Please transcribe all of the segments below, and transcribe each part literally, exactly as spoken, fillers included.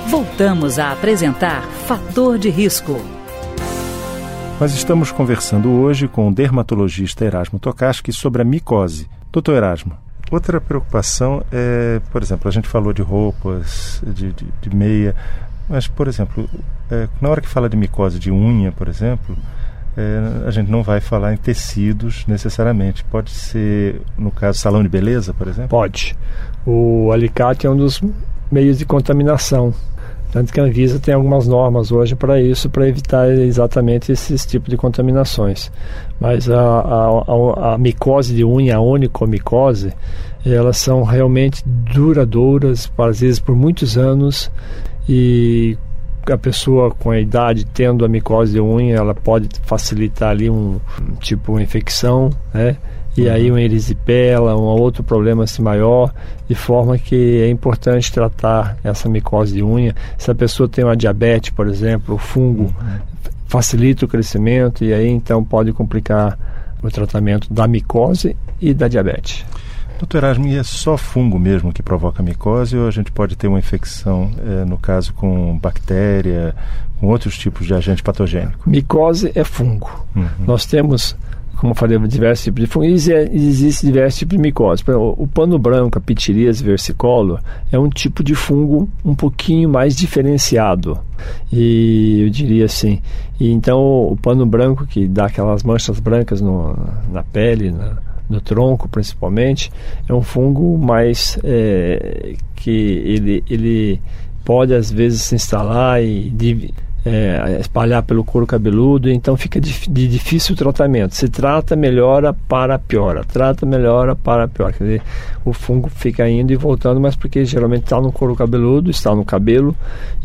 Voltamos a apresentar Fator de Risco. Nós estamos conversando hoje com o dermatologista Erasmo Tokarski sobre a micose. Doutor Erasmo, outra preocupação é, por exemplo, a gente falou de roupas, de, de, de meia, mas, por exemplo, é, na hora que fala de micose de unha, por exemplo, é, a gente não vai falar em tecidos necessariamente. Pode ser, no caso, salão de beleza, por exemplo? Pode. O alicate é um dos meios de contaminação. Tanto que a Anvisa tem algumas normas hoje para isso, para evitar exatamente esses tipos de contaminações. Mas a, a, a, a micose de unha, a onicomicose, elas são realmente duradouras, às vezes por muitos anos, e a pessoa com a idade tendo a micose de unha, ela pode facilitar ali um, um tipo uma infecção, né? E aí uma erisipela, um outro problema assim maior, de forma que é importante tratar essa micose de unha. Se a pessoa tem uma diabetes, por exemplo, o fungo uhum. facilita o crescimento e aí então pode complicar o tratamento da micose e da diabetes. Doutor Erasmo, e é só fungo mesmo que provoca micose ou a gente pode ter uma infecção, é, no caso com bactéria, com outros tipos de agente patogênico? Micose é fungo. Uhum. Nós temos, como eu falei, diversos tipos de fungo e existem diversos tipos de micose. O pano branco, a pitiríase versicolor, é um tipo de fungo um pouquinho mais diferenciado. E eu diria assim, e então o pano branco, que dá aquelas manchas brancas no, na pele, na, no tronco principalmente, é um fungo mais é, que ele, ele pode às vezes se instalar e div, é, espalhar pelo couro cabeludo, então fica de, de difícil tratamento. Se trata, melhora, para, piora. Trata, melhora, para, piora. Quer dizer, o fungo fica indo e voltando, mas porque geralmente está no couro cabeludo, está no cabelo,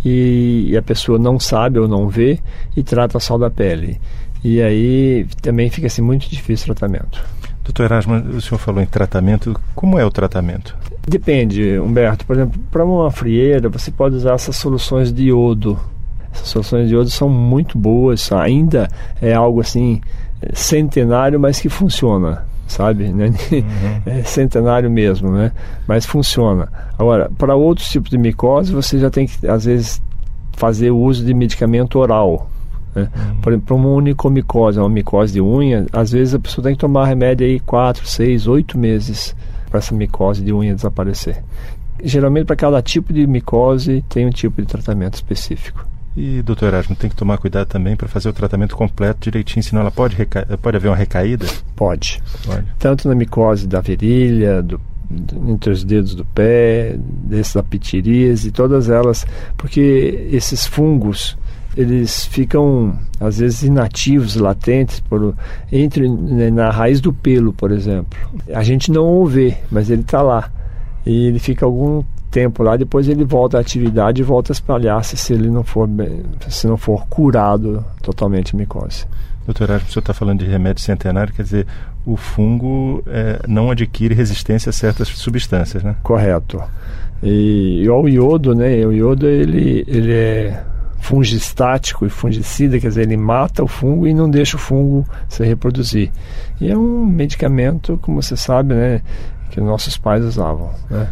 e, e a pessoa não sabe ou não vê e trata só da pele. E aí também fica assim, muito difícil o tratamento. Doutor Erasmo, o senhor falou em tratamento. Como é o tratamento? Depende, Humberto. Por exemplo, para uma frieira, você pode usar essas soluções de iodo. Essas soluções de iodo são muito boas. Ainda é algo assim, centenário, mas que funciona, sabe? Né? Uhum. É centenário mesmo, né? Mas funciona. Agora, para outros tipos de micose, você já tem que, às vezes, fazer o uso de medicamento oral. Né? Uhum. Por exemplo, para uma onicomicose, uma micose de unha, às vezes a pessoa tem que tomar remédio aí quatro, seis, oito meses para essa micose de unha desaparecer. Geralmente, para cada tipo de micose, tem um tipo de tratamento específico. E, doutor Erasmo, tem que tomar cuidado também para fazer o tratamento completo direitinho, senão ela pode, reca... pode haver uma recaída? Pode. pode. Tanto na micose da virilha, do, do, entre os dedos do pé, desse da pitiríase, todas elas, porque esses fungos, eles ficam, às vezes, inativos, latentes, por, entre, né, na raiz do pelo, por exemplo. A gente não o vê, mas ele está lá. E ele fica algum tempo lá, depois ele volta à atividade e volta a espalhar-se se ele não for, se não for curado totalmente a micose. Doutor Erasmo, o senhor está falando de remédio centenário, quer dizer, o fungo é, não adquire resistência a certas substâncias, né? Correto. E, e o iodo, né? O iodo, ele, ele é fungistático e fungicida, quer dizer, ele mata o fungo e não deixa o fungo se reproduzir. E é um medicamento, como você sabe, né, que nossos pais usavam, né?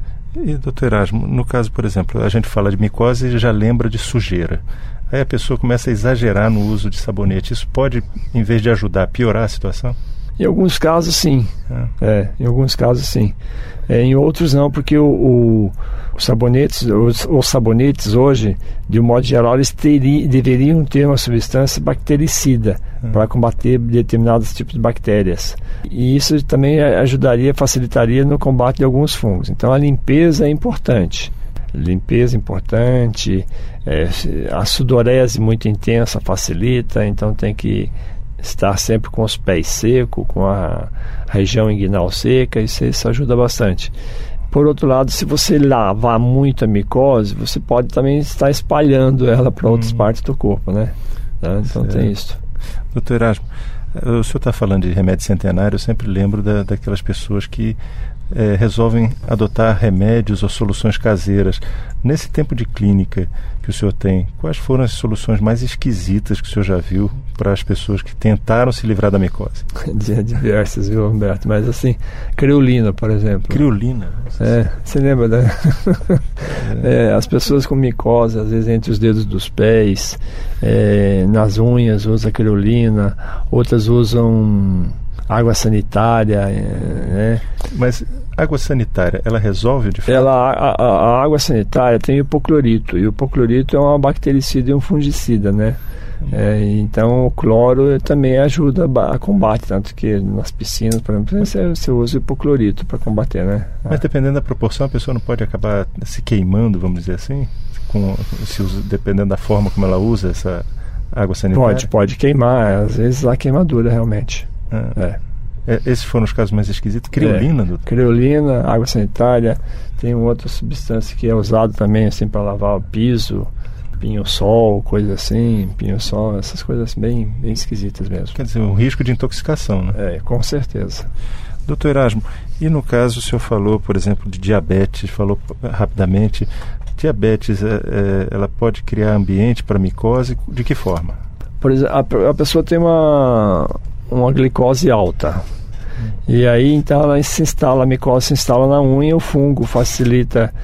E, doutor Erasmo, no caso, por exemplo, a gente fala de micose e já lembra de sujeira. Aí a pessoa começa a exagerar no uso de sabonete. Isso pode, em vez de ajudar, piorar a situação? Em alguns casos, sim. Ah. É, em alguns casos, sim. É, em outros, não, porque o, o, os sabonetes, os, os sabonetes hoje, de um modo geral, eles teri, deveriam ter uma substância bactericida ah. para combater determinados tipos de bactérias. E isso também ajudaria, facilitaria no combate de alguns fungos. Então, a limpeza é importante. Limpeza importante, é, a sudorese muito intensa facilita, então tem que estar sempre com os pés secos, com a região inguinal seca, isso, isso ajuda bastante. Por outro lado, se você lavar muito a micose, você pode também estar espalhando ela para hum. outras partes do corpo, né? Então certo. Tem isso. Doutor Erasmo, o senhor está falando de remédio centenário, eu sempre lembro da, daquelas pessoas que é, resolvem adotar remédios ou soluções caseiras. Nesse tempo de clínica que o senhor tem, quais foram as soluções mais esquisitas que o senhor já viu para as pessoas que tentaram se livrar da micose? Diversas, viu, Humberto? Mas assim, criolina, por exemplo. Criolina? É, você lembra, né? É. É, as pessoas com micose, às vezes entre os dedos dos pés, é, nas unhas usa criolina, outras usam água sanitária, né? Mas água sanitária, ela resolve de fato? Ela, a, a, a água sanitária tem hipoclorito, e o hipoclorito é um bactericida e um fungicida, né? É, então o cloro também ajuda a combater, tanto que nas piscinas, por exemplo, você, você usa hipoclorito para combater, né? Mas dependendo da proporção, a pessoa não pode acabar se queimando, vamos dizer assim? Com, se usa, dependendo da forma como ela usa essa água sanitária? Pode, pode queimar, às vezes há queimadura realmente. Ah. É. É, esses foram os casos mais esquisitos. Criolina, é. doutor? Criolina, água sanitária, tem outra substância que é usada também assim para lavar o piso, pinho-sol, coisa assim, pinho-sol, essas coisas bem, bem esquisitas mesmo. Quer dizer, um risco de intoxicação, né? É, com certeza. Doutor Erasmo, e no caso o senhor falou, por exemplo, de diabetes, falou rapidamente, diabetes, é, é, ela pode criar ambiente para micose, de que forma? Por exemplo, a, a pessoa tem uma, uma glicose alta, hum. e aí então ela se instala, a micose se instala na unha, o fungo facilita,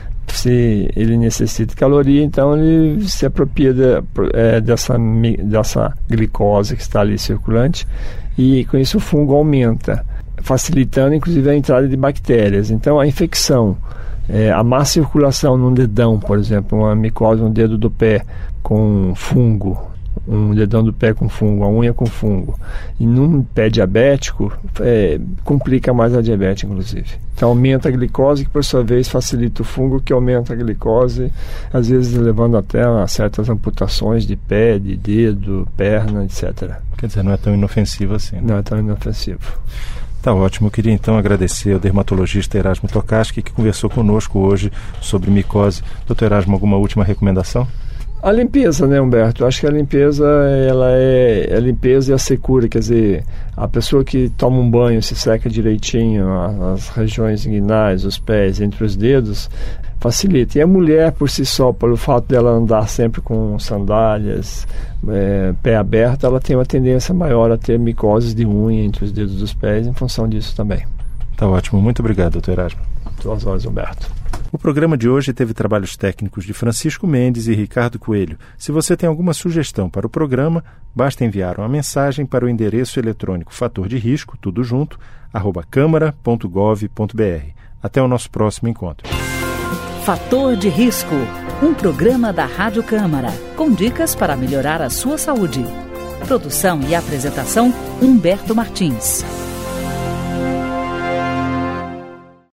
se ele necessita de caloria, então ele se apropria de, é, dessa, dessa glicose que está ali circulante, e com isso o fungo aumenta, facilitando inclusive a entrada de bactérias. Então a infecção, é, a má circulação num dedão, por exemplo, uma micose no dedo do pé com fungo, um dedão do pé com fungo, a unha com fungo, e num pé diabético, é, complica mais a diabetes, inclusive. Então aumenta a glicose, que por sua vez facilita o fungo, que aumenta a glicose, às vezes levando até a certas amputações de pé, de dedo, perna, etcétera. Quer dizer, não é tão inofensivo assim, né? Não é tão inofensivo. Tá ótimo. Eu queria então agradecer ao dermatologista Erasmo Tokarski, que conversou conosco hoje sobre micose. Doutor Erasmo, alguma última recomendação? A limpeza, né, Humberto? Eu acho que a limpeza, ela é a limpeza e a secura, quer dizer, a pessoa que toma um banho, se seca direitinho as regiões inguinais, os pés, entre os dedos, facilita. E a mulher, por si só, pelo fato dela andar sempre com sandálias, é, pé aberto, ela tem uma tendência maior a ter micoses de unha entre os dedos dos pés, em função disso também. Tá ótimo. Muito obrigado, doutor Erasmo. Duas horas, Humberto. O programa de hoje teve trabalhos técnicos de Francisco Mendes e Ricardo Coelho. Se você tem alguma sugestão para o programa, basta enviar uma mensagem para o endereço eletrônico fator de risco, tudo junto, arroba câmara ponto gov ponto br. Até o nosso próximo encontro. Fator de Risco, um programa da Rádio Câmara, com dicas para melhorar a sua saúde. Produção e apresentação, Humberto Martins.